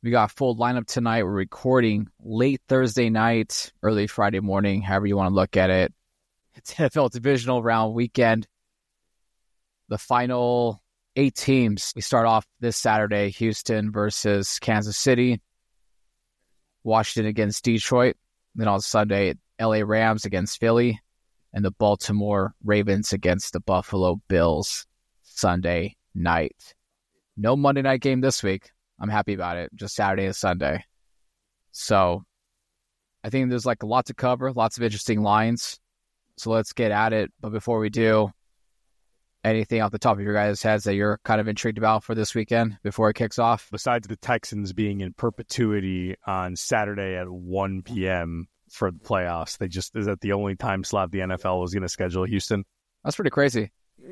We got a full lineup tonight. We're recording late Thursday night, early Friday morning, however you want to look at it. It's NFL divisional round weekend. The final 8 teams. We start off this Saturday, Houston versus Kansas City, Washington against Detroit. Then on Sunday, LA Rams against Philly, and the Baltimore Ravens against the Buffalo Bills Sunday night. No Monday night game this week. I'm happy about it. Just Saturday and Sunday. So I think there's like a lot to cover, lots of interesting lines. So let's get at it. But before we do, anything off the top of your guys' heads that you're kind of intrigued about for this weekend before it kicks off? Besides the Texans being in perpetuity on Saturday at 1 p.m. for the playoffs, is that the only time slot the NFL was going to schedule Houston? That's pretty crazy.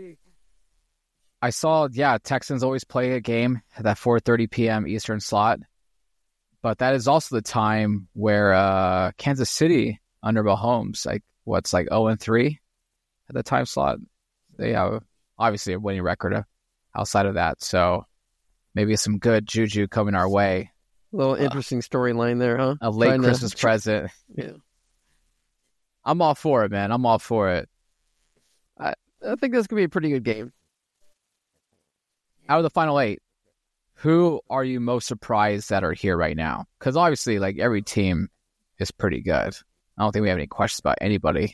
I saw, Texans always play a game at that 4:30 p.m. Eastern slot. But that is also the time where Kansas City under Mahomes, like 0-3 at the time slot. They have obviously a winning record outside of that. So maybe some good juju coming our way. A little interesting storyline there, huh? A late Christmas present. Yeah. I'm all for it, man. I'm all for it. I think this could be a pretty good game. Out of the final 8, who are you most surprised that are here right now? Because obviously, like, every team is pretty good. I don't think we have any questions about anybody.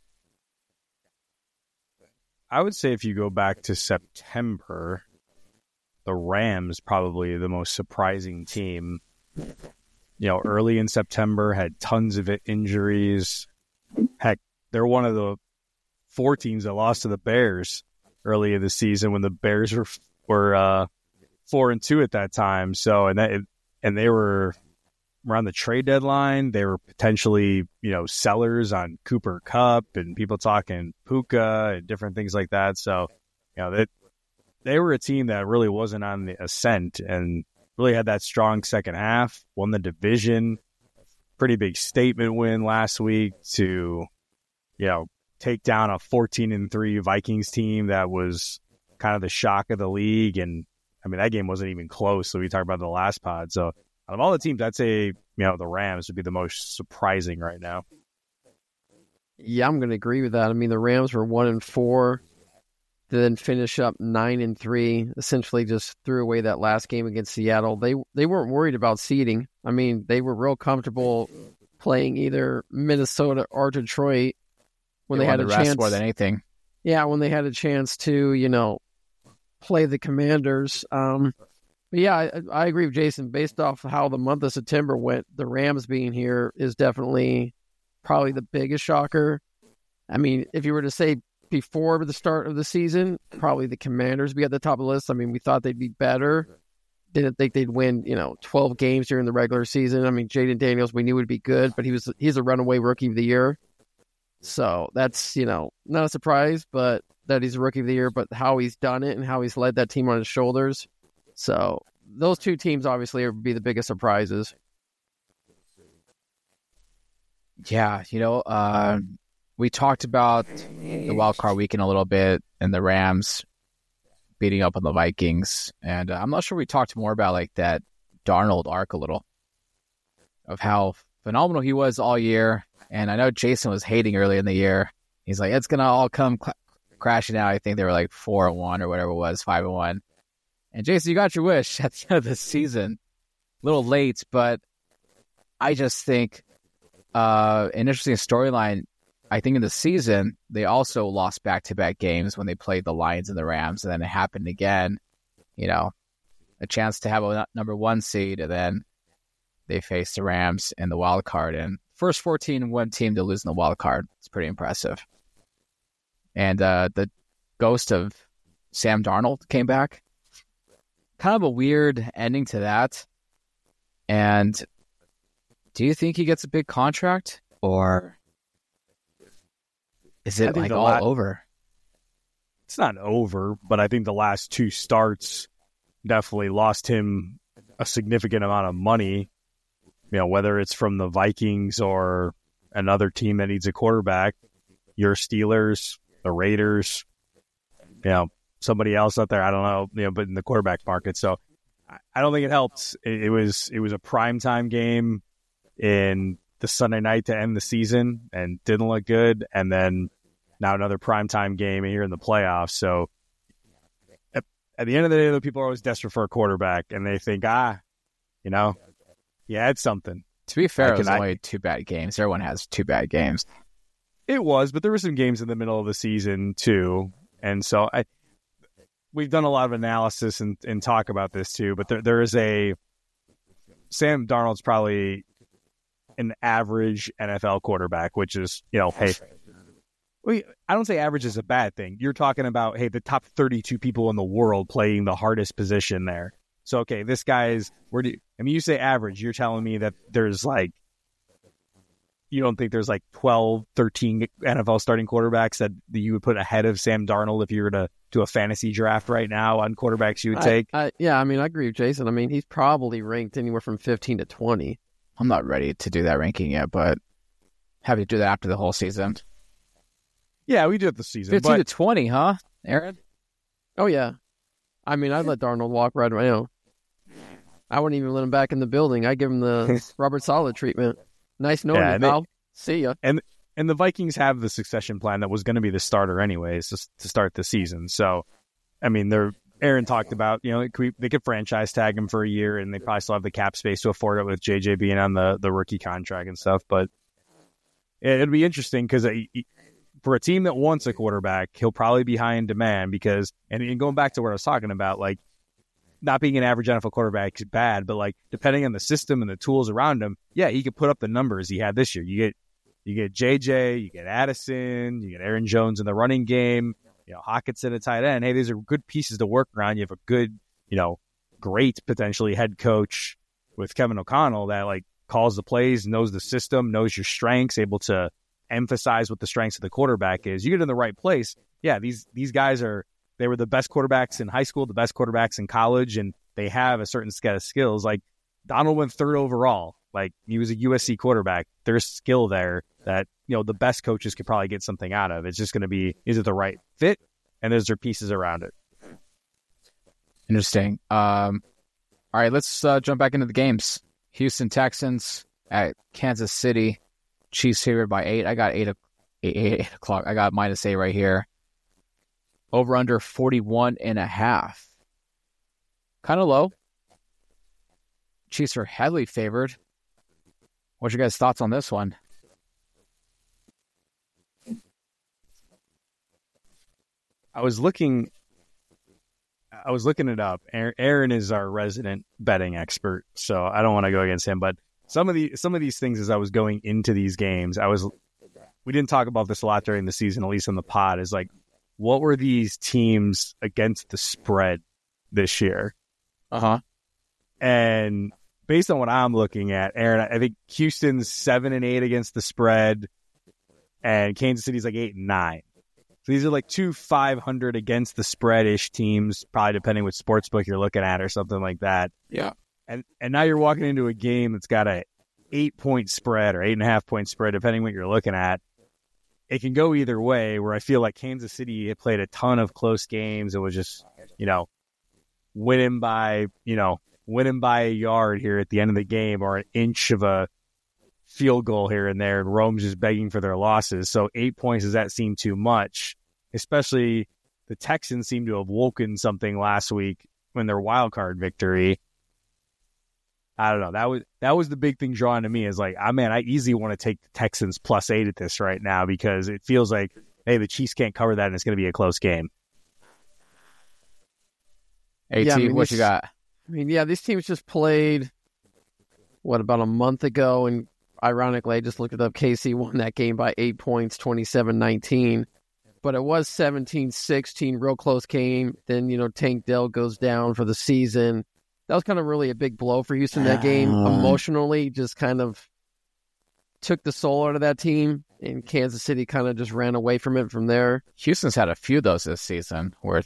I would say if you go back to September, the Rams probably the most surprising team. Early in September, had tons of injuries. Heck, they're one of the 4 teams that lost to the Bears early in the season when the Bears were 4-2 at that time. So, and they were around the trade deadline. They were potentially, sellers on Cooper Kupp and people talking Puka and different things like that. So, they were a team that really wasn't on the ascent and really had that strong second half, won the division, pretty big statement win last week to, take down a 14-3 Vikings team that was kind of the shock of the league. And I mean, that game wasn't even close. So we talked about the last pod. So out of all the teams, I'd say, the Rams would be the most surprising right now. Yeah, I'm going to agree with that. I mean, the Rams were 1-4, then finish up 9-3, essentially just threw away that last game against Seattle. They weren't worried about seeding. I mean, they were real comfortable playing either Minnesota or Detroit when they had a chance more than anything. Yeah, when they had a chance to, play the Commanders. But yeah, I agree with Jason. Based off how the month of September went, the Rams being here is definitely probably the biggest shocker. I mean, if you were to say before the start of the season, probably the Commanders be at the top of the list. I mean, we thought they'd be better. Didn't think they'd win, 12 games during the regular season. I mean, Jaden Daniels, we knew would be good, but he's a runaway rookie of the year. So that's, not a surprise, but that he's a rookie of the year, but how he's done it and how he's led that team on his shoulders. So those 2 teams obviously would be the biggest surprises. Yeah, we talked about the wild card weekend a little bit and the Rams beating up on the Vikings. And I'm not sure we talked more about like that Darnold arc a little of how phenomenal he was all year. And I know Jason was hating early in the year. He's like, it's going to all come crashing out. I think they were like 4-1 or whatever it was, 5-1. And Jason, you got your wish at the end of the season. A little late, but I just think an interesting storyline. I think in the season, they also lost back-to-back games when they played the Lions and the Rams. And then it happened again, a chance to have a number 1 seed. And then they faced the Rams in the wild card. And first 14-1 team to lose in the wild card. It's pretty impressive. And the ghost of Sam Darnold came back. Kind of a weird ending to that. And do you think he gets a big contract? Or is it like all over? It's not over, but I think the last 2 starts definitely lost him a significant amount of money. Whether it's from the Vikings or another team that needs a quarterback, your Steelers, the Raiders, somebody else out there, I don't know, but in the quarterback market. So I don't think it helped. It was a primetime game in the Sunday night to end the season and didn't look good. And then now another primetime game here in the playoffs. So at the end of the day, though, people are always desperate for a quarterback, and they think, you had something. To be fair, it was only 2 bad games. Everyone has 2 bad games. It was, but there were some games in the middle of the season too. And so we've done a lot of analysis and talk about this too, but there is Sam Darnold's probably an average NFL quarterback, which is, hey, I don't say average is a bad thing. You're talking about, hey, the top 32 people in the world playing the hardest position there. So, okay, this guy is, you say average, you're telling me that there's you don't think there's 12, 13 NFL starting quarterbacks that you would put ahead of Sam Darnold if you were to do a fantasy draft right now on quarterbacks you would take? I agree with Jason. He's probably ranked anywhere from 15 to 20. I'm not ready to do that ranking yet, but happy to do that after the whole season. Yeah, we do it this season. 15 to 20, huh, Aaron? Oh, yeah. I'd let Darnold walk right now. I wouldn't even let him back in the building. I'd give him the Robert Saleh treatment. Nice knowing you, pal. See ya. And the Vikings have the succession plan that was going to be the starter anyways to start the season. So, Aaron talked about, they could franchise tag him for a year, and they probably still have the cap space to afford it with JJ being on the rookie contract and stuff. But it'd be interesting because for a team that wants a quarterback, he'll probably be high in demand because, and going back to what I was talking about, not being an average NFL quarterback is bad, but depending on the system and the tools around him, yeah, he could put up the numbers he had this year. You get JJ, you get Addison, you get Aaron Jones in the running game, Hockenson at tight end. Hey, these are good pieces to work around. You have a good, great potentially head coach with Kevin O'Connell that calls the plays, knows the system, knows your strengths, able to emphasize what the strengths of the quarterback is. You get in the right place. Yeah, these guys they were the best quarterbacks in high school, the best quarterbacks in college, and they have a certain set of skills. Donald went 3rd overall. He was a USC quarterback. There's skill there that, the best coaches could probably get something out of. It's just going to be, is it the right fit? And is there pieces around it? Interesting. All right, let's jump back into the games. Houston Texans at Kansas City. Chiefs favored by 8. I got 8 o'clock. I got -8 right here. Over under 41.5. Kind of low. Chiefs are heavily favored. What's your guys' thoughts on this one? I was looking it up. Aaron is our resident betting expert, so I don't want to go against him. But some of these things, as I was going into these games, we didn't talk about this a lot during the season, at least on the pod. Is what were these teams against the spread this year? And based on what I'm looking at, Aaron, I think Houston's 7-8 against the spread, and Kansas City's 8-9. So these are 2 500 against the spread-ish teams, probably depending what sportsbook you're looking at or something like that. Yeah. And now you're walking into a game that's got a 8-point spread or 8.5-point spread, depending what you're looking at. It can go either way, where I feel like Kansas City had played a ton of close games and was just, winning by a yard here at the end of the game or an inch of a field goal here and there, and Rome's just begging for their losses. So 8 points, does that seem too much? Especially the Texans seem to have woken something last week when their wild card victory. I don't know. That was the big thing drawing to me is I easily want to take the Texans +8 at this right now because it feels like, hey, the Chiefs can't cover that and it's going to be a close game. AT, what you got? These teams just played, about a month ago, and ironically, I just looked it up. KC won that game by 8 points, 27-19. But it was 17-16, real close game. Then, Tank Dell goes down for the season. That was kind of really a big blow for Houston, that game. Emotionally, just kind of took the soul out of that team, and Kansas City kind of just ran away from it from there. Houston's had a few of those this season where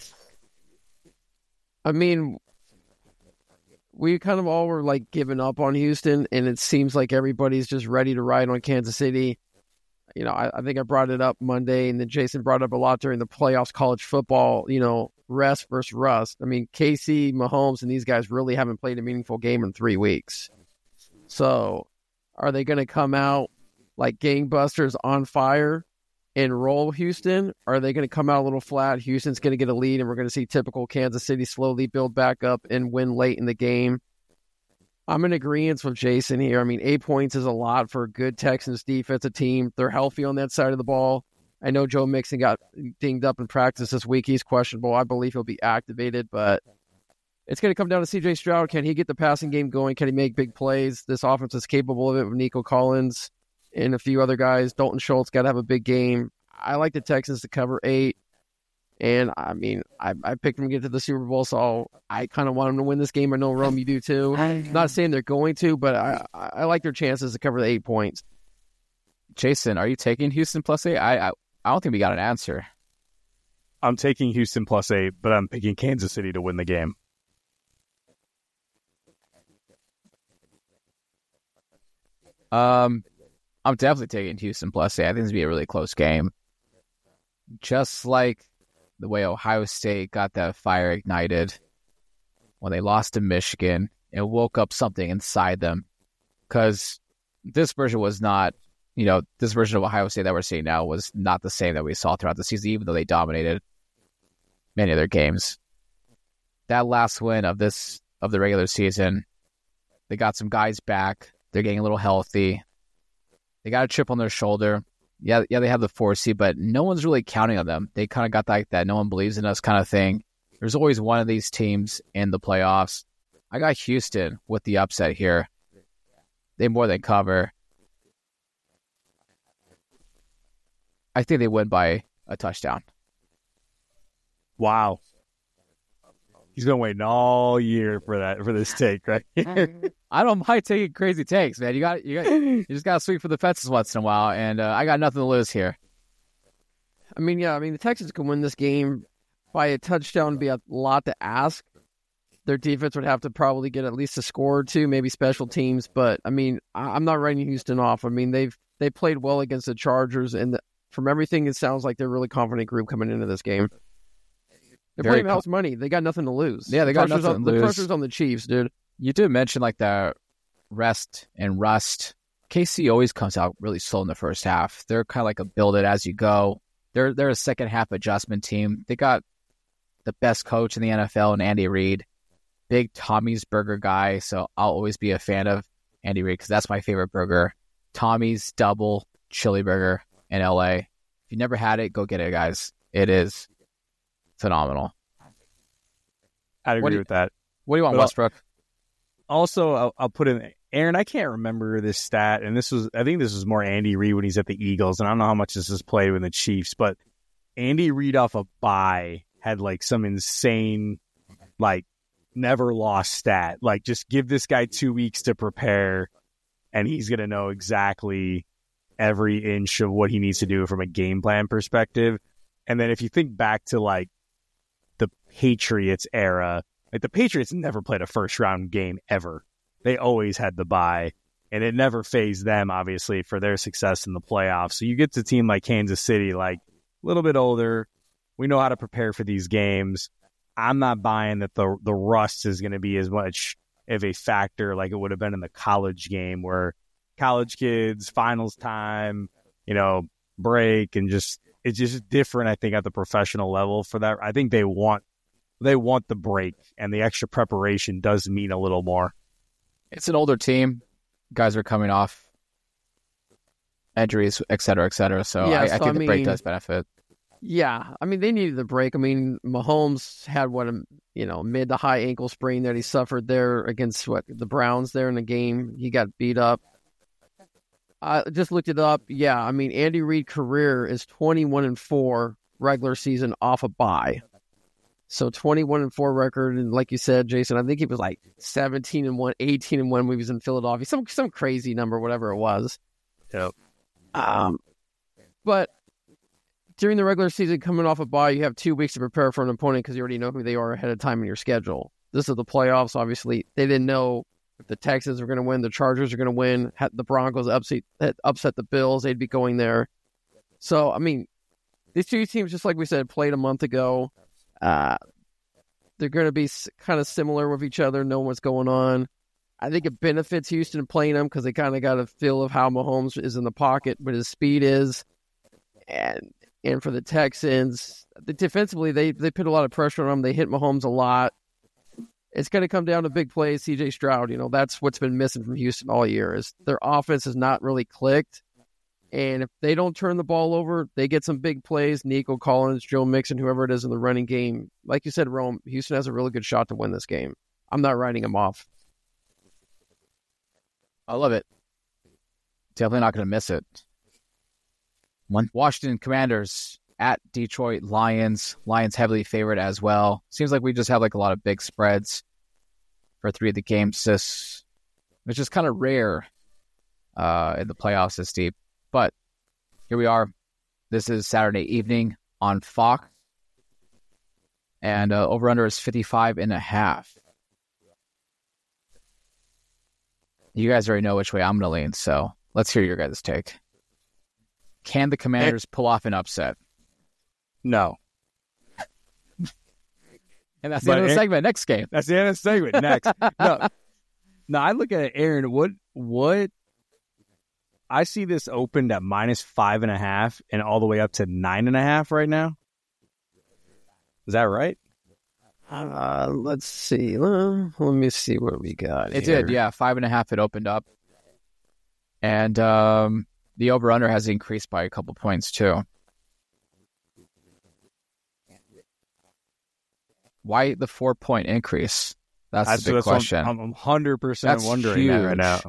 we kind of all were giving up on Houston, and it seems like everybody's just ready to ride on Kansas City. I think I brought it up Monday, and then Jason brought it up a lot during the playoffs, college football, rest versus rust. I mean, KC, Mahomes, and these guys really haven't played a meaningful game in 3 weeks. So are they going to come out like gangbusters on fire and roll Houston? Or are they going to come out a little flat? Houston's going to get a lead, and we're going to see typical Kansas City slowly build back up and win late in the game. I'm in agreement with Jason here. I mean, 8 points is a lot for a good Texans defensive team. They're healthy on that side of the ball. I know Joe Mixon got dinged up in practice this week. He's questionable. I believe he'll be activated, but it's going to come down to C.J. Stroud. Can he get the passing game going? Can he make big plays? This offense is capable of it with Nico Collins and a few other guys. Dalton Schultz got to have a big game. I like the Texans to cover 8. And, I mean, I picked them to get to the Super Bowl, so I kind of want them to win this game. I know, Rome, you do too. Not saying they're going to, but I like their chances to cover the 8 points. Jason, are you taking Houston +8? I don't think we got an answer. I'm taking Houston +8, but I'm picking Kansas City to win the game. I'm definitely taking Houston +8. I think this will be a really close game. Just like the way Ohio State got that fire ignited when they lost to Michigan, it woke up something inside them. Because this version was not, this version of Ohio State that we're seeing now was not the same that we saw throughout the season, even though they dominated many other games. That last win of the regular season, they got some guys back. They're getting a little healthy. They got a chip on their shoulder. Yeah, they have the 4 seed, but no one's really counting on them. They kind of got like that no one believes in us kind of thing. There's always one of these teams in the playoffs. I got Houston with the upset here. They more than cover. I think they win by a touchdown. Wow. He's been waiting all year for this take, right? I don't mind taking crazy takes, man. You just got to swing for the fences once in a while, and I got nothing to lose here. I mean, the Texans can win this game by a touchdown. Would be a lot to ask. Their defense would have to probably get at least a score or two, maybe special teams. But I mean, I'm not writing Houston off. I mean, they played well against the Chargers, and from everything, it sounds like they're a really confident group coming into this game. They're playing house money. They got nothing to lose. Yeah, they got nothing to lose. The pressure's on the Chiefs, dude. You did mention like the rest and rust. KC always comes out really slow in the first half. They're kind of like a build it as you go. They're a second half adjustment team. They got the best coach in the NFL in Andy Reid. Big Tommy's Burger guy, so I'll always be a fan of Andy Reid because that's my favorite burger. Tommy's Double Chili Burger in LA. If you never had it, go get it, guys. It is phenomenal. I'd agree with that. What do you want, Westbrook? Also, I'll put in Aaron. I can't remember this stat, and I think this was more Andy Reid when he's at the Eagles, and I don't know how much this is played with the Chiefs, but Andy Reid off a bye had like some insane, like never lost stat. Like just give this guy 2 weeks to prepare, and he's gonna know exactly every inch of what he needs to do from a game plan perspective. And then if you think back to like the Patriots era, like the Patriots never played a first round game ever. They always had the bye, and it never fazed them, obviously, for their success in the playoffs. So you get to a team like Kansas City, like a little bit older. We know how to prepare for these games. I'm not buying that the rust is going to be as much of a factor like it would have been in the college game where college kids, finals time, break, and it's just different, I think, at the professional level for that. I think they want the break, and the extra preparation does mean a little more. It's an older team. Guys are coming off injuries, et cetera, et cetera. So yeah, I think the break does benefit. Yeah. I mean, they needed the break. I mean, Mahomes had mid to high ankle sprain that he suffered there against the Browns there in the game. He got beat up. I just looked it up. Yeah. I mean, Andy Reid career is 21-4 regular season off a bye. So 21-4 record, and like you said, Jason, I think he was like 17-1, 18-1 when he was in Philadelphia, some crazy number, whatever it was. Yep. But during the regular season, coming off a bye, you have 2 weeks to prepare for an opponent because you already know who they are ahead of time in your schedule. This is the playoffs. Obviously, they didn't know if the Texans were going to win, the Chargers are going to win, had the Broncos upset the Bills, they'd be going there. So, I mean, these two teams, just like we said, played a month ago. they're going to be kind of similar with each other, knowing what's going on. I think it benefits Houston playing them because they kind of got a feel of how Mahomes is in the pocket, but his speed is. And for the Texans, defensively, they put a lot of pressure on them. They hit Mahomes a lot. It's going to come down to big plays. C.J. Stroud, that's what's been missing from Houston all year is their offense has not really clicked. And if they don't turn the ball over, they get some big plays. Nico Collins, Joe Mixon, whoever it is in the running game. Like you said, Rome, Houston has a really good shot to win this game. I'm not writing them off. I love it. Definitely not going to miss it. Washington Commanders at Detroit Lions. Lions heavily favored as well. Seems like we just have like a lot of big spreads for 3 of the games, which is kind of rare in the playoffs this deep. But here we are. This is Saturday evening on Fox. And over-under is 55.5. You guys already know which way I'm going to lean, so let's hear your guys' take. Can the Commanders pull off an upset? No. And that's the end of the segment. Next game. That's the end of the segment. Next. No, I look at it, Aaron. What? I see this opened at -5.5 and all the way up to 9.5 right now. Is that right? Let's see. Let me see what we got. It did, yeah. 5.5 it opened up. And the over-under has increased by a couple points, too. Why the 4-point increase? That's the big question. I'm 100% wondering that right now.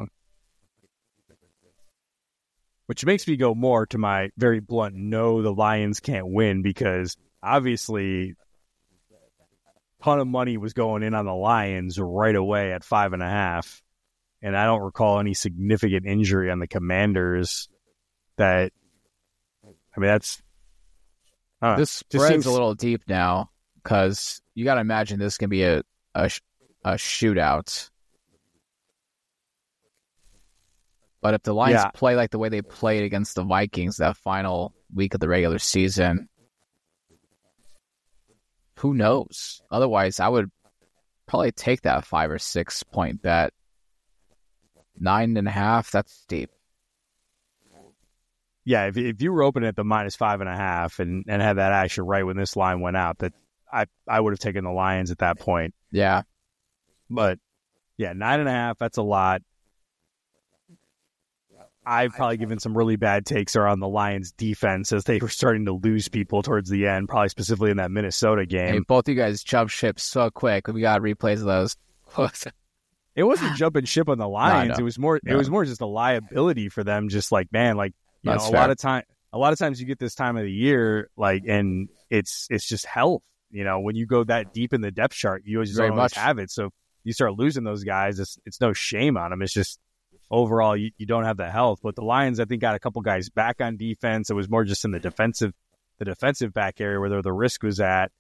Which makes me go more to my very blunt, no, the Lions can't win, because obviously a ton of money was going in on the Lions right away at 5.5. And I don't recall any significant injury on the Commanders that, that's... This spread's a little deep now, because you got to imagine this can be a shootout. But if the Lions play like the way they played against the Vikings that final week of the regular season, who knows? Otherwise, I would probably take that 5 or 6 point bet. 9.5, that's steep. Yeah, if you were open at the -5.5 and had that action right when this line went out, that I would have taken the Lions at that point. Yeah. But, yeah, 9.5, that's a lot. I've probably given some really bad takes around the Lions' defense as they were starting to lose people towards the end, probably specifically in that Minnesota game. Hey, both you guys jumped ship so quick. We got replays of those. It wasn't jumping ship on the Lions. No. It was more just a liability for them. Just like, man, like, a lot of times you get this time of the year, like, and it's just health. When you go that deep in the depth chart, you just don't always have it. So you start losing those guys. It's no shame on them. It's just overall you don't have the health. But the Lions, I think, got a couple guys back on defense. It was more just in the defensive back area where the risk was at.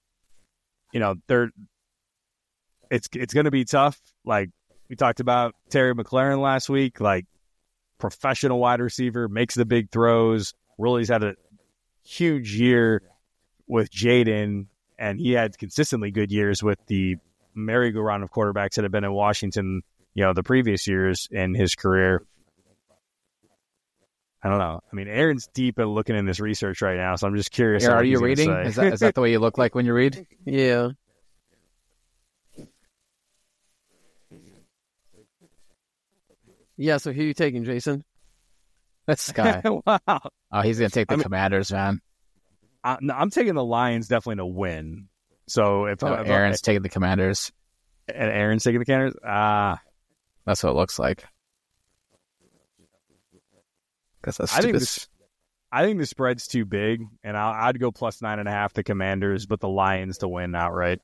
It's going to be tough. Like we talked about Terry McLaurin last week, like professional wide receiver, makes the big throws. Really's had a huge year with Jaden, and he had consistently good years with the merry-go-round of quarterbacks that have been in Washington, the previous years in his career. I don't know. I mean, Aaron's deep at looking in this research right now, so I'm just curious. Are you reading? Is that the way you look like when you read? Yeah. Yeah, so who are you taking, Jason? This guy. Wow. Oh, he's going to take the Commanders, man. I'm taking the Lions definitely to win. So if Aaron's taking the Commanders. And Aaron's taking the Commanders? That's what it looks like. I think the spread's too big, and I'd go plus 9.5 the Commanders, but the Lions to win outright.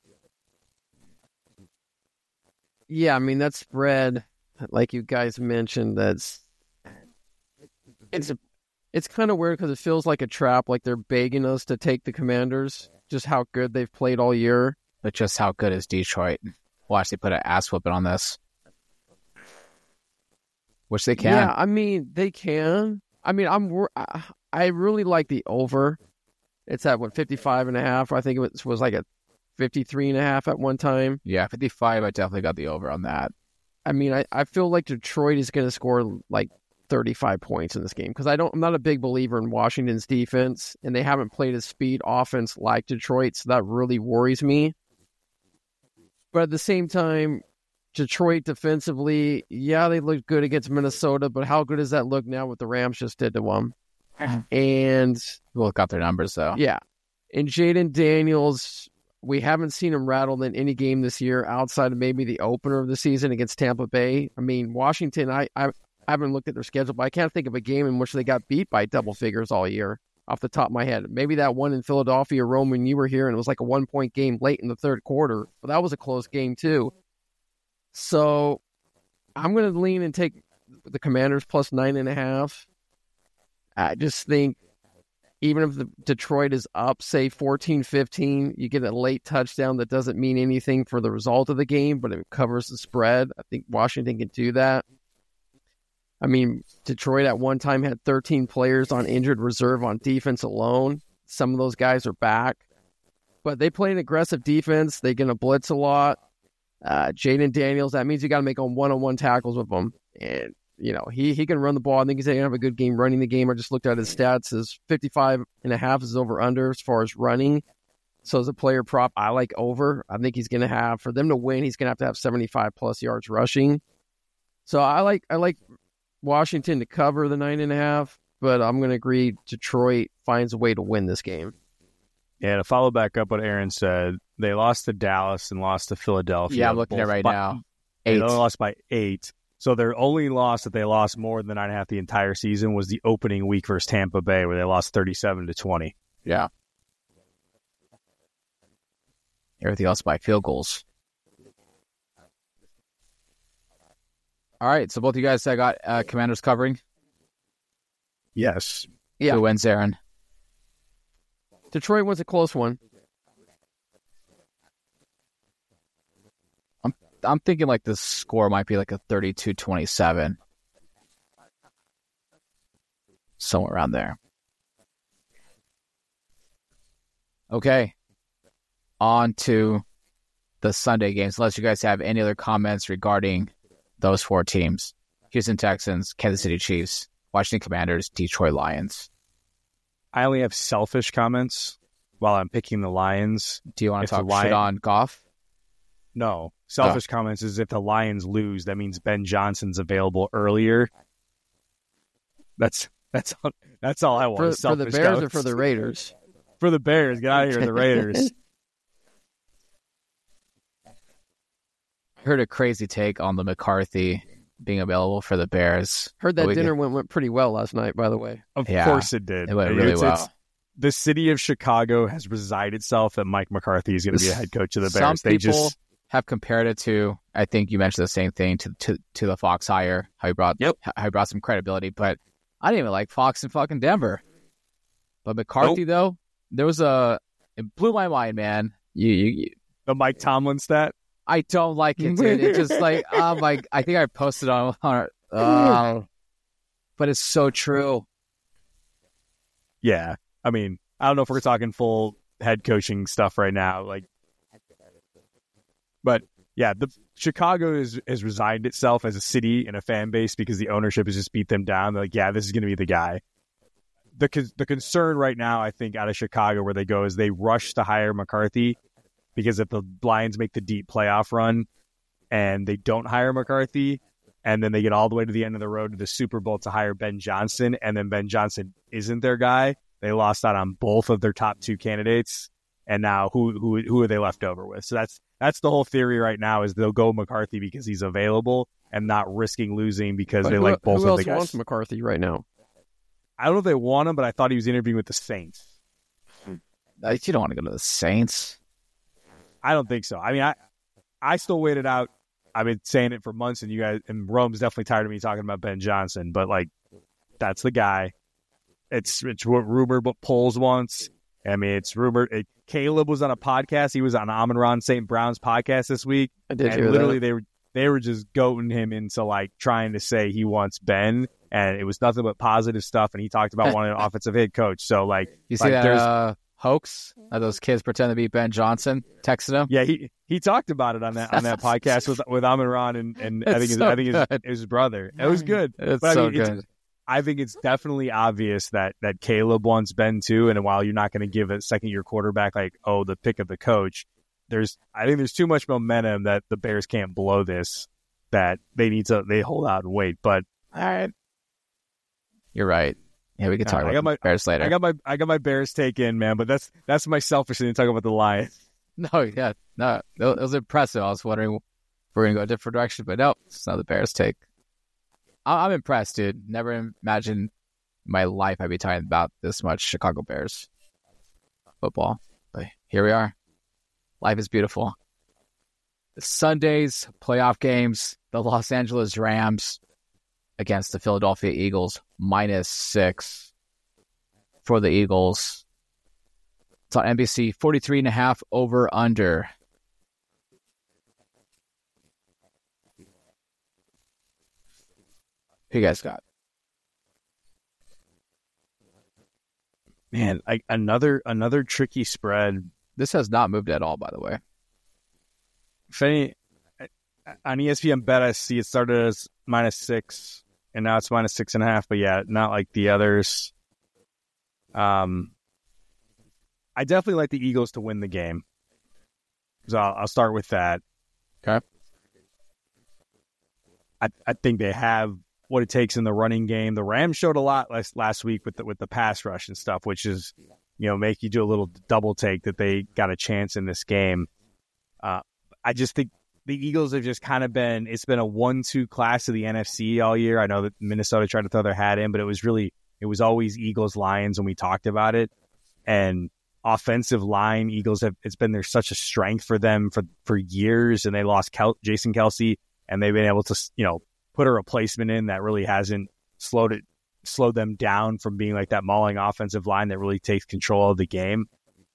Yeah, I mean, that spread, like you guys mentioned, it's kind of weird because it feels like a trap, like they're begging us to take the Commanders, just how good they've played all year. But just how good is Detroit? Watch, they put an ass whooping on this. Which they can. Yeah, I mean, they can. I mean, I really like the over. It's at, 55.5? I think it was like a 53.5 at one time. Yeah, 55. I definitely got the over on that. I mean, I feel like Detroit is going to score like 35 points in this game because I'm not a big believer in Washington's defense, and they haven't played a speed offense like Detroit, so that really worries me. But at the same time, Detroit defensively, yeah, they looked good against Minnesota, but how good does that look now what the Rams just did to them? And We'll look up their numbers, though. yeah, and Jaden Daniels, we haven't seen him rattled in any game this year outside of maybe the opener of the season against Tampa Bay. I mean, Washington, I haven't looked at their schedule, but I can't think of a game in which they got beat by double figures all year off the top of my head. Maybe that one in Philadelphia, Rome, when you were here, and it was like a 1-point game late in the third quarter. But that was a close game, too. So I'm going to lean and take the Commanders plus 9.5. I just think even if the Detroit is up, say 14-15, you get a late touchdown that doesn't mean anything for the result of the game, but it covers the spread. I think Washington can do that. I mean, Detroit at one time had 13 players on injured reserve on defense alone. Some of those guys are back. But they play an aggressive defense. They're going to blitz a lot. Jaden Daniels, that means you got to make one-on-one tackles with him. And, you know, he can run the ball. I think he's going to have a good game running the game. I just looked at his stats. His 55.5 is over-under as far as running. So as a player prop, I like over. I think he's going to have, for them to win, he's going to have 75-plus yards rushing. So I like Washington to cover the 9.5, but I'm going to agree Detroit finds a way to win this game. Yeah, to follow back up what Aaron said, they lost to Dallas and lost to Philadelphia. Yeah, I'm looking at it right now. 8. They only lost by 8. So their only loss that they lost more than 9.5 the entire season was the opening week versus Tampa Bay, where they lost 37-20. Yeah. Everything else by field goals. All right, so both of you guys got Commanders covering? Yes. Yeah. Who wins, Aaron? Detroit was a close one. I'm thinking like the score might be like a 32-27. Somewhere around there. Okay. On to the Sunday games. Unless you guys have any other comments regarding those 4 teams. Houston Texans, Kansas City Chiefs, Washington Commanders, Detroit Lions. I only have selfish comments while I'm picking the Lions. Do you want to talk shit on Goff? No. Selfish comments is if the Lions lose, that means Ben Johnson's available earlier. That's all I want. For the Bears or for the Raiders? For the Bears. Get out of here, the Raiders. I heard a crazy take on the McCarthy being available for the Bears. Heard that dinner went pretty well last night, by the way. Of course it did. It went really well. The city of Chicago has resigned itself that Mike McCarthy is going to be the head coach of the Bears. Some people have compared it to, I think you mentioned the same thing, to the Fox hire, how he brought some credibility, but I didn't even like Fox in fucking Denver. But McCarthy, though, it blew my mind, man. The Mike Tomlin stat? I don't like it, dude. It's just like, I think I posted on but it's so true. Yeah. I mean, I don't know if we're talking full head coaching stuff right now. But yeah, the Chicago has resigned itself as a city and a fan base because the ownership has just beat them down. They're like, yeah, this is going to be the guy. The concern right now, I think, out of Chicago where they go is they rush to hire McCarthy because if the Lions make the deep playoff run and they don't hire McCarthy and then they get all the way to the end of the road to the Super Bowl to hire Ben Johnson and then Ben Johnson isn't their guy, they lost out on both of their top 2 candidates. And now who are they left over with? So that's the whole theory right now is they'll go McCarthy because he's available and not risking losing because they like both of the guys. Who else wants McCarthy right now? I don't know if they want him, but I thought he was interviewing with the Saints. You don't want to go to the Saints. I don't think so. I mean, I still waited out. I've been saying it for months, and you guys, and Rome's definitely tired of me talking about Ben Johnson. But that's the guy. It's what rumored, what polls wants. I mean, it's rumored. Caleb was on a podcast. He was on Amon-Ra St. Brown's podcast this week. I did and hear literally that. they were just goading him into trying to say he wants Ben, and it was nothing but positive stuff. And he talked about wanting an offensive head coach. So you see that hoax that those kids pretend to be Ben Johnson texted him. Yeah, he talked about it on that podcast with Amon-Ra and I think his brother. It was good. It's but so I mean, good. I think it's definitely obvious that Caleb wants Ben too. And while you're not going to give a second-year quarterback like, the pick of the coach, I think there's too much momentum that the Bears can't blow this, that they hold out and wait. But All right. You're right. Yeah, we can talk about the Bears later. I got my Bears take in, man, but that's my selfish thing to talk about the Lions. No, it was impressive. I was wondering if we're going to go a different direction, but no, it's not the Bears take. I'm impressed, dude. Never imagined in my life I'd be talking about this much Chicago Bears football. But here we are. Life is beautiful. Sunday's playoff games, the Los Angeles Rams against the Philadelphia Eagles, -6 for the Eagles. It's on NBC, 43.5 over under. Who you guys got? Man, another tricky spread. This has not moved at all, by the way. If any, on ESPN Bet, I see it started as -6, and now it's -6.5. But yeah, not like the others. I definitely like the Eagles to win the game. So I'll start with that. Okay. I think they have what it takes in the running game. The Rams showed a lot last week with the pass rush and stuff, which is, make you do a little double take that they got a chance in this game. I just think the Eagles have just kind of it's been a 1-2 class of the NFC all year. I know that Minnesota tried to throw their hat in, but it was always Eagles Lions when we talked about it. And offensive line, Eagles it's been such a strength for them for years, and they lost Jason Kelce, and they've been able to, put a replacement in that really hasn't slowed them down from being like that mauling offensive line that really takes control of the game.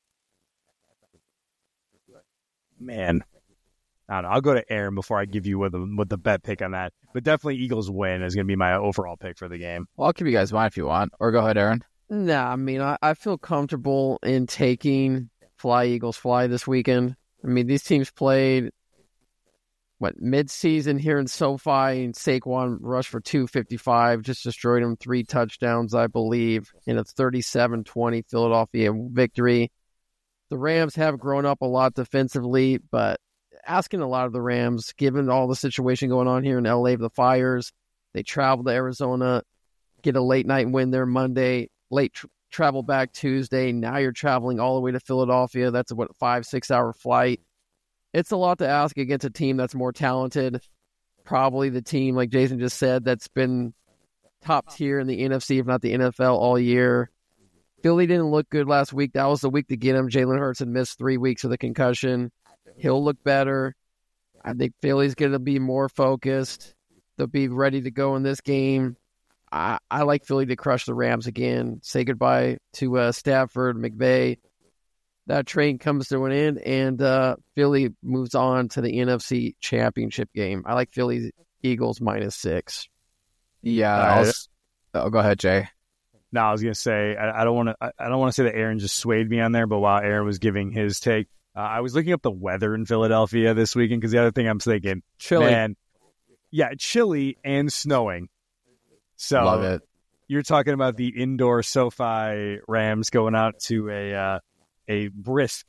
Man, I don't know. I'll go to Aaron before I give you what the bet pick on that. But definitely Eagles win is going to be my overall pick for the game. Well, I'll give you guys mine if you want. Or go ahead, Aaron. Nah, I mean, I feel comfortable in taking Fly Eagles Fly this weekend. I mean, these teams played, mid-season here in SoFi, and Saquon rushed for 255, just destroyed them 3 touchdowns, I believe, in a 37-20 Philadelphia victory. The Rams have grown up a lot defensively, but asking a lot of the Rams, given all the situation going on here in LA, the fires, they travel to Arizona, get a late night win there Monday, travel back Tuesday. Now you're traveling all the way to Philadelphia. That's a 5-6 hour flight. It's a lot to ask against a team that's more talented. Probably the team, like Jason just said, that's been top tier in the NFC, if not the NFL, all year. Philly didn't look good last week. That was the week to get him. Jalen Hurts had missed 3 weeks of the concussion. He'll look better. I think Philly's going to be more focused. They'll be ready to go in this game. I like Philly to crush the Rams again. Say goodbye to Stafford, McVay. That train comes to an end, and Philly moves on to the NFC Championship game. I like Philly Eagles -6. Yeah. Go ahead, Jay. No, I was gonna say I don't want to say that Aaron just swayed me on there, but while Aaron was giving his take, I was looking up the weather in Philadelphia this weekend because the other thing I'm thinking, chilly, man, yeah, chilly and snowing. So love it. You're talking about the indoor SoFi Rams going out to a brisk,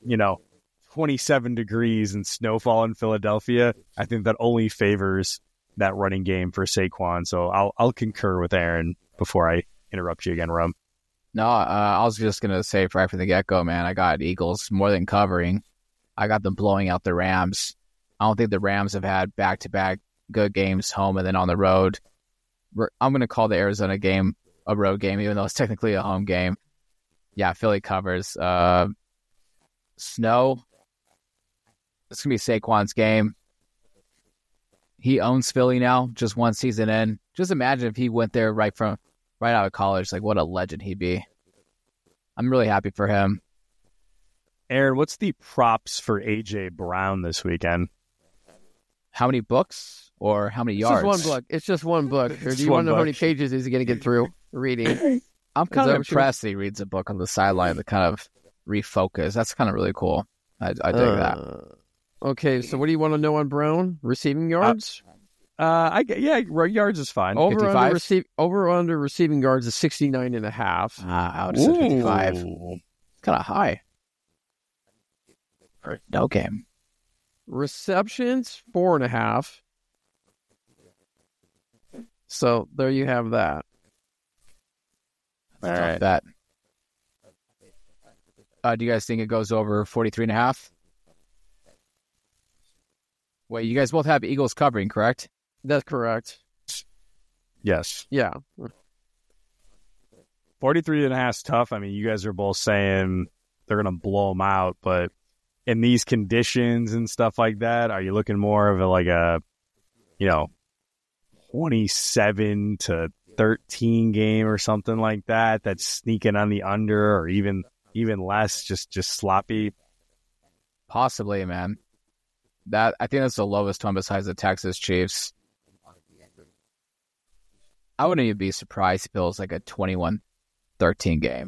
27 degrees and snowfall in Philadelphia. I think that only favors that running game for Saquon. So I'll concur with Aaron before I interrupt you again, Rum. No, I was just going to say right from the get-go, man, I got Eagles more than covering. I got them blowing out the Rams. I don't think the Rams have had back-to-back good games home and then on the road. I'm going to call the Arizona game a road game, even though it's technically a home game. Yeah, Philly covers. Snow. It's going to be Saquon's game. He owns Philly now, just one season in. Just imagine if he went there right out of college. Like, what a legend he'd be. I'm really happy for him. Aaron, what's the props for A.J. Brown this weekend? How many books or how many yards? It's just one book. Or do you want to know how many pages he's going to get through reading? I'm kind of impressed that he reads a book on the sideline that kind of refocus. That's kind of really cool. I dig that. Okay, so what do you want to know on Brown? Receiving yards? Yards is fine. Over under receiving yards is 69.5. I would say 55. It's kind of high for no game. Receptions 4.5. So there you have that. All right. That. Do you guys think it goes over 43.5? Wait, you guys both have Eagles covering, correct? That's correct. Yes. Yeah. 43.5 is tough. I mean, you guys are both saying they're going to blow them out, but in these conditions and stuff like that, are you looking more of a 27 to 13 game or something like that that's sneaking on the under, or even less, just sloppy? Possibly, man. I think that's the lowest one besides the Texas Chiefs. I wouldn't even be surprised if it was like a 21-13 game.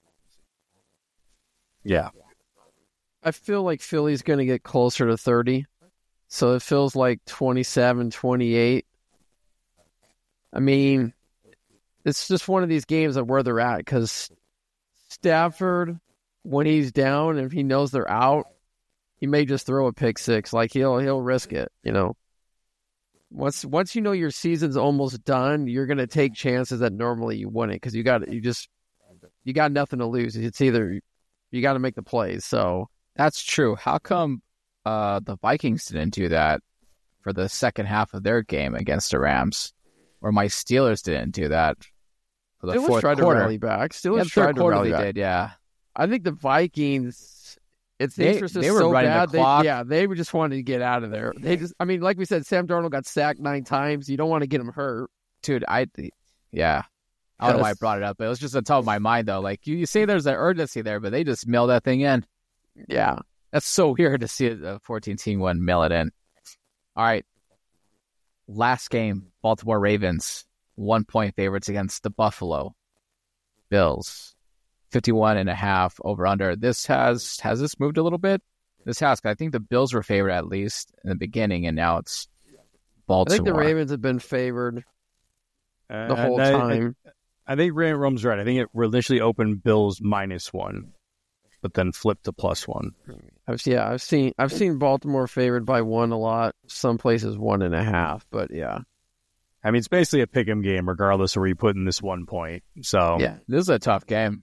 Yeah. I feel like Philly's going to get closer to 30. So it feels like 27-28. I mean, it's just one of these games of where they're at, because Stafford, when he's down and if he knows they're out, he may just throw a pick six. Like he'll risk it, you know. Once you know your season's almost done, you're going to take chances that normally you wouldn't, because you got nothing to lose. It's either you got to make the plays. So that's true. How come the Vikings didn't do that for the second half of their game against the Rams, or my Steelers didn't do that for the fourth tried quarter? To rally back. Steelers tried to rally back. They did, yeah. I think the Vikings. They were so running bad. the clock. They just wanted to get out of there. Like we said, Sam Darnold got sacked 9 times. You don't want to get him hurt. Dude, I don't know why I brought it up, but it was just on top of my mind, though. Like, you say there's an urgency there, but they just mail that thing in. Yeah. That's so weird to see a 14-team one mail it in. All right. Last game, Baltimore Ravens, 1-point favorites against the Buffalo Bills. 51.5 over under. This has this moved a little bit? This has. I think the Bills were favored at least in the beginning, and now it's Baltimore. I think the Ravens have been favored the whole time. I think Rome's right. I think it initially opened Bills -1, but then flipped to +1. I've seen Baltimore favored by 1 a lot. Some places 1.5, but yeah. I mean, it's basically a pick'em game, regardless of where you put in this 1 point. So yeah, this is a tough game.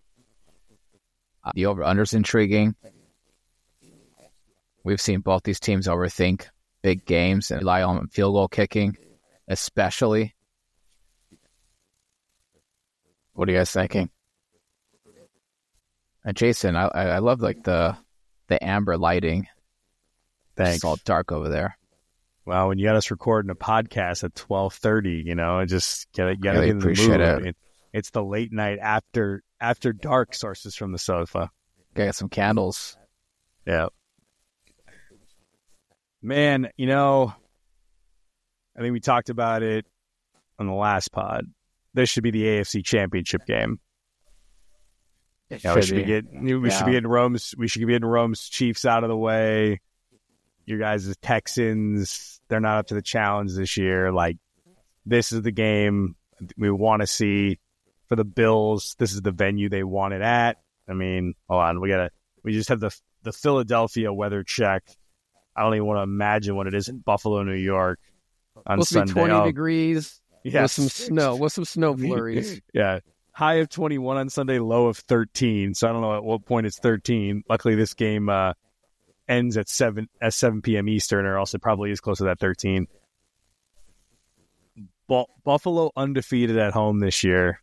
The over-under's intriguing. We've seen both these teams overthink big games and rely on field goal kicking, especially. What are you guys thinking? And Jason, I love like the amber lighting. Thanks. It's all dark over there. Well, when you got us recording a podcast at 12:30, you know, it just gotta get really in the mood. It's the late night after dark sources from the sofa. Get some candles. Yeah. Man, you know, I think we talked about it on the last pod. This should be the AFC Championship game. We should be getting Rome's Chiefs out of the way. You guys, the Texans, they're not up to the challenge this year. Like, this is the game we want to see. For the Bills, this is the venue they want it at. I mean, hold on, we just have the Philadelphia weather check. I don't even want to imagine what it is in Buffalo, New York on Sunday. 20 degrees. Yes. With some snow flurries. Yeah. High of 21 on Sunday, low of 13. So I don't know at what point it's 13. Luckily, this game ends at 7 p.m. Eastern, or else it probably is close to that 13. Buffalo undefeated at home this year.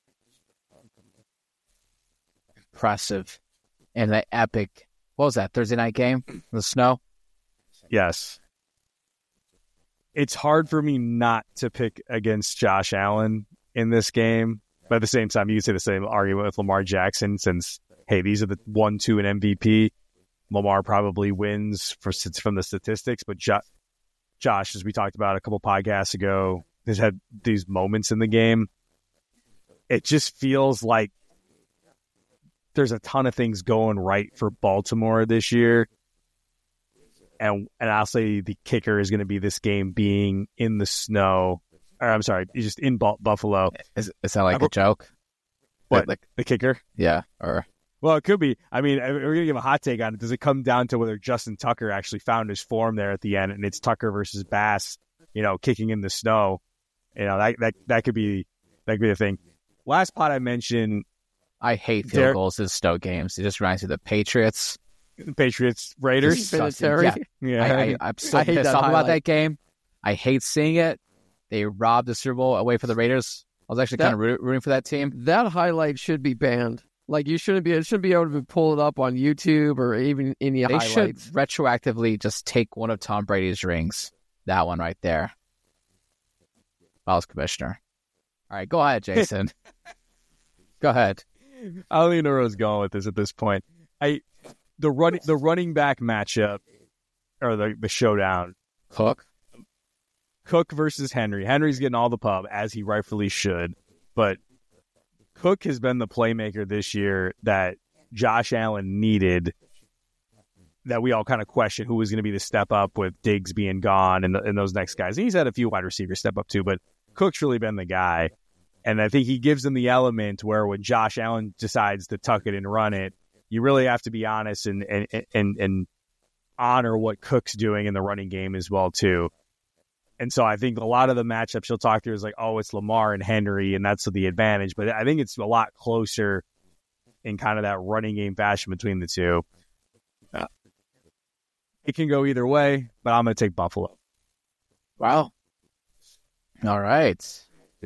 Impressive. And the epic, what was that, Thursday night game? The snow? Yes. It's hard for me not to pick against Josh Allen in this game. But at the same time, you could say the same argument with Lamar Jackson, since, hey, these are the 1-2 in MVP. Lamar probably wins from the statistics, but Josh, as we talked about a couple podcasts ago, has had these moments in the game. It just feels like there's a ton of things going right for Baltimore this year. And I'll say the kicker is going to be this game being in the snow. Or I'm sorry, just in Buffalo. Is that like a joke? What, like the kicker? Yeah, or well, it could be. I mean, we're going to give a hot take on it. Does it come down to whether Justin Tucker actually found his form there at the end, and it's Tucker versus Bass, kicking in the snow? That could be the thing. Last pot I mentioned. I hate field goals in snow games. It just reminds me of the Patriots. Raiders. Yeah. I'm so pissed off about that game. I hate seeing it. They robbed the Super Bowl away from the Raiders. I was actually kind of rooting for that team. That highlight should be banned. Like, it shouldn't be able to pull it up on YouTube or even any highlights. They should retroactively just take one of Tom Brady's rings. That one right there. If I was commissioner. All right, go ahead, Jason. Go ahead. I don't even know where I was going with this at this point. The running back matchup, or the showdown. Cook versus Henry. Henry's getting all the pub, as he rightfully should. But Cook has been the playmaker this year that Josh Allen needed, that we all kind of question who was going to be the step up with Diggs being gone and those next guys. And he's had a few wide receivers step up too, but Cook's really been the guy. And I think he gives them the element where when Josh Allen decides to tuck it and run it, you really have to be honest and honor what Cook's doing in the running game as well too. And so I think a lot of the matchups you'll talk through is like, oh, it's Lamar and Henry, and that's the advantage. But I think it's a lot closer in kind of that running game fashion between the two. It can go either way, but I'm going to take Buffalo. Wow. All right.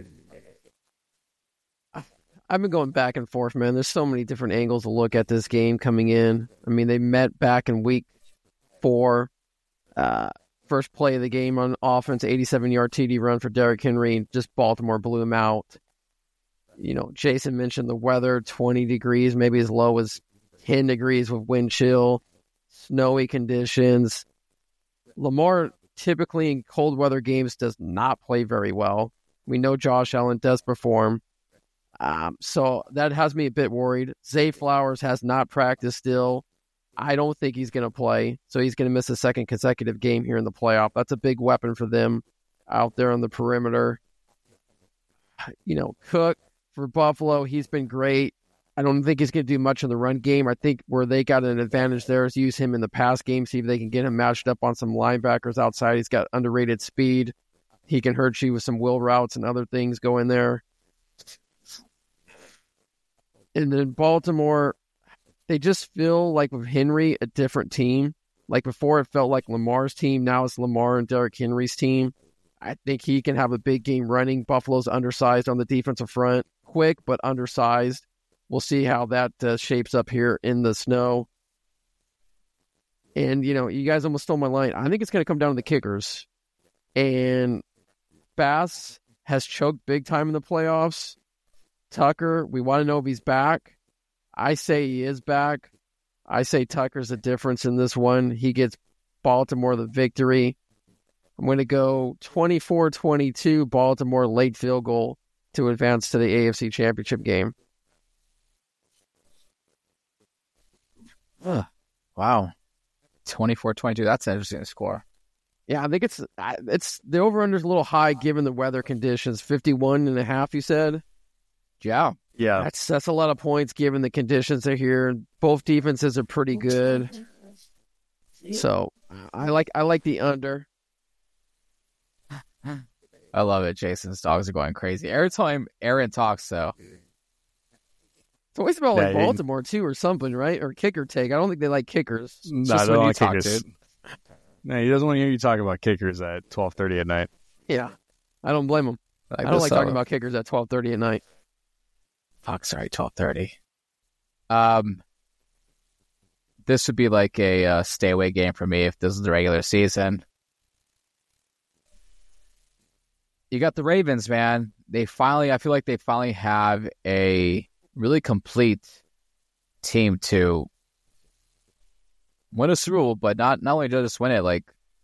I've been going back and forth, man. There's so many different angles to look at this game coming in. I mean, they met back in week 4. First play of the game on offense, 87-yard TD run for Derrick Henry. Just Baltimore blew him out. Jason mentioned the weather, 20 degrees, maybe as low as 10 degrees with wind chill, snowy conditions. Lamar typically in cold weather games does not play very well. We know Josh Allen does perform. So that has me a bit worried. Zay Flowers has not practiced still. I don't think he's going to play, so he's going to miss a second consecutive game here in the playoff. That's a big weapon for them out there on the perimeter. Cook for Buffalo, he's been great. I don't think he's going to do much in the run game. I think where they got an advantage there is use him in the pass game, see if they can get him matched up on some linebackers outside. He's got underrated speed. He can hurt you with some wheel routes and other things going there. And then Baltimore, they just feel like with Henry, a different team. Like before, it felt like Lamar's team. Now it's Lamar and Derrick Henry's team. I think he can have a big game running. Buffalo's undersized on the defensive front. Quick, but undersized. We'll see how that shapes up here in the snow. And, you guys almost stole my line. I think it's going to come down to the kickers. And Bass has choked big time in the playoffs. Tucker, we want to know if he's back. I say he is back. I say Tucker's the difference in this one. He gets Baltimore the victory. I'm going to go 24-22 Baltimore late field goal to advance to the AFC Championship game. Wow. 24-22. That's an interesting score. Yeah, I think it's the over-under is a little high given the weather conditions. 51.5, you said? Yeah. Yeah. That's a lot of points given the conditions are here. Both defenses are pretty good. So I like the under. I love it. Jason's dogs are going crazy. Every time Aaron talks, though. It's always about Baltimore, too, or something, right? Or kicker take. I don't think they like kickers. No, I don't like kickers. No, he doesn't want to hear you talk about kickers at 12:30 at night. Yeah. I don't blame him. I don't like talking about kickers at 12:30 at night. Fuck, sorry, 12:30. This would be like a stay away game for me if this is the regular season. You got the Ravens, man. I feel like they finally have a really complete team to win a Super Bowl, but not only just win it, like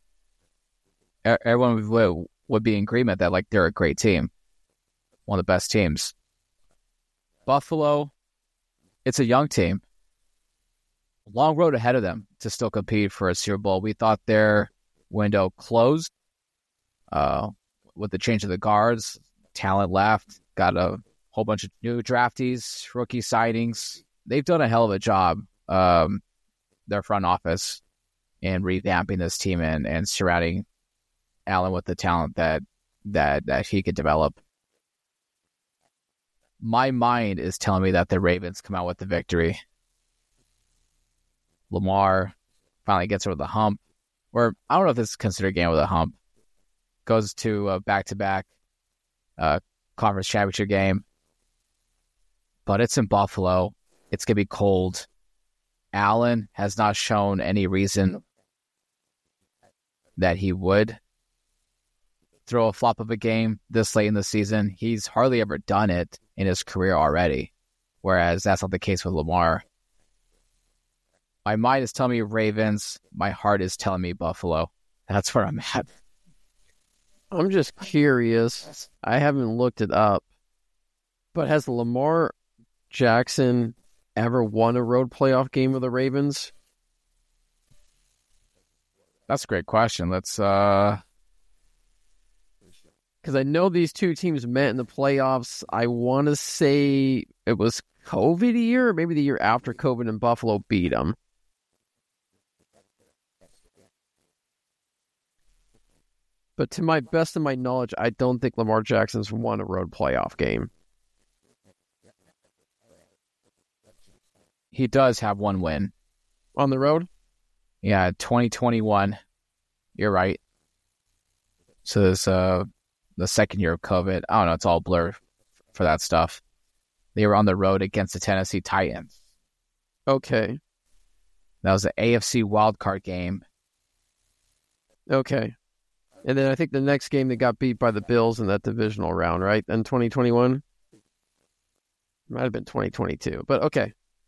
everyone would be in agreement that like they're a great team, one of the best teams. Buffalo, it's a young team. Long road ahead of them to still compete for a Super Bowl. We thought their window closed with the change of the guards. Talent left. Got a whole bunch of new draftees, rookie signings. They've done a hell of a job, their front office, in revamping this team and surrounding Allen with the talent that he could develop. My mind is telling me that the Ravens come out with the victory. Lamar finally gets over the hump. Or I don't know if this is considered a game with a hump. Goes to a back-to-back conference championship game. But it's in Buffalo. It's going to be cold. Allen has not shown any reason that he would throw a flop of a game this late in the season. He's hardly ever done it in his career already, whereas that's not the case with Lamar. My mind is telling me Ravens. My heart is telling me Buffalo. That's where I'm at. I'm just curious. I haven't looked it up, but has Lamar Jackson ever won a road playoff game with the Ravens? That's a great question. Let's because I know these two teams met in the playoffs. I want to say it was COVID year, or maybe the year after COVID, and Buffalo beat them. But to my best of my knowledge, I don't think Lamar Jackson's won a road playoff game. He does have one win. On the road? Yeah, 2021. You're right. So there's the second year of COVID. I don't know. It's all blur for that stuff. They were on the road against the Tennessee Titans. Okay. That was an AFC wildcard game. Okay. And then I think the next game they got beat by the Bills in that divisional round, right? In 2021? Might have been 2022, but okay.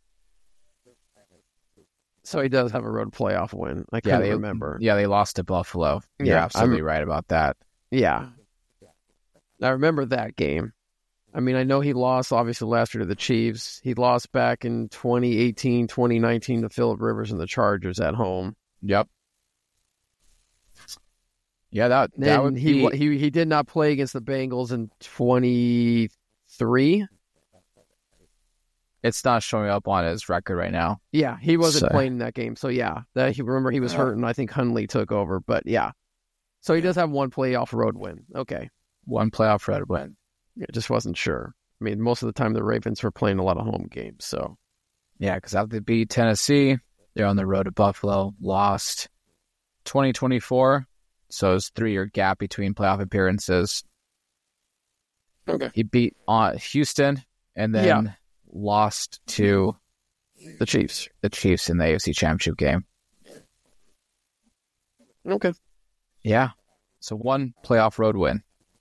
So he does have a road playoff win. I can't remember. Yeah, they lost to Buffalo. You're absolutely right about that. Yeah. I remember that game. I mean, I know he lost, obviously, last year to the Chiefs. He lost back in 2018, 2019 to Phillip Rivers and the Chargers at home. Yep. Yeah, that would be... He did not play against the Bengals in 23. It's not showing up on his record right now. Yeah, he wasn't playing in that game. So, yeah, he was hurt, and I think Hundley took over. But, yeah. So he does have one playoff road win. Okay. One playoff road win. Yeah, just wasn't sure. I mean, most of the time the Ravens were playing a lot of home games. So, yeah, because after they beat Tennessee, they're on the road to Buffalo, lost 2024. So it's a 3-year gap between playoff appearances. Okay. He beat Houston and then lost to the Chiefs. The Chiefs in the AFC Championship game. Okay. Yeah. So one playoff road win.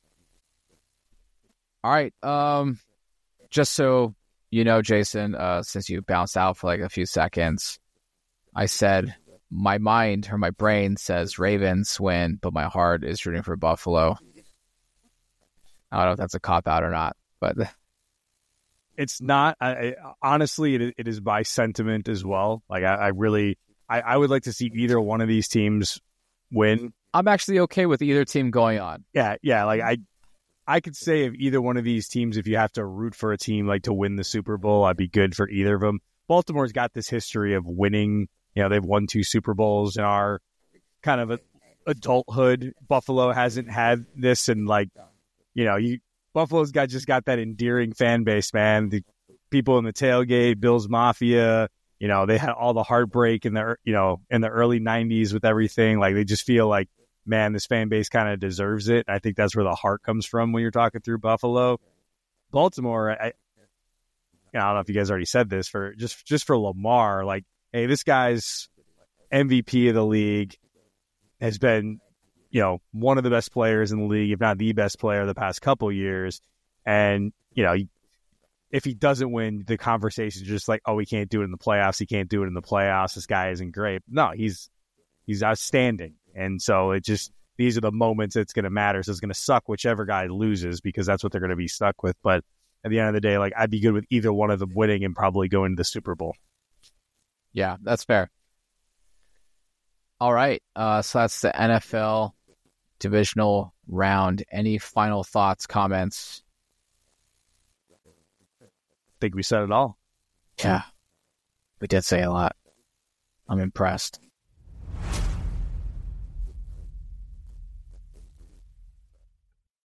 All right. Just so you know, Jason, since you bounced out for like a few seconds, I said my mind or my brain says Ravens win, but my heart is rooting for Buffalo. I don't know if that's a cop-out or not, but... It's not. Honestly, it is by sentiment as well. Like, I would like to see either one of these teams win. I'm actually okay with either team going on. Yeah. Like, I could say if either one of these teams, if you have to root for a team like to win the Super Bowl, I'd be good for either of them. Baltimore's got this history of winning. You know, they've won 2 Super Bowls in our kind of adulthood. Buffalo hasn't had this, and like, you know, Buffalo's just got that endearing fan base, man. The people in the tailgate, Bills Mafia, you know, they had all the heartbreak in the early 90s with everything. Like, they just feel like, man, this fan base kind of deserves it. I think that's where the heart comes from when you're talking through Buffalo. Baltimore, I don't know if you guys already said this, for just for Lamar, like, hey, this guy's MVP of the league, has been, you know, one of the best players in the league, if not the best player the past couple years. And, you know, if he doesn't win, the conversation is just like, oh, he can't do it in the playoffs. He can't do it in the playoffs. This guy isn't great. No, he's outstanding. And so these are the moments it's going to matter. So it's going to suck whichever guy loses, because that's what they're going to be stuck with. But at the end of the day, like I'd be good with either one of them winning and probably going to the Super Bowl. Yeah, that's fair. All right. So that's the NFL divisional round. Any final thoughts, comments? I think we said it all. Yeah, we did say a lot. I'm impressed.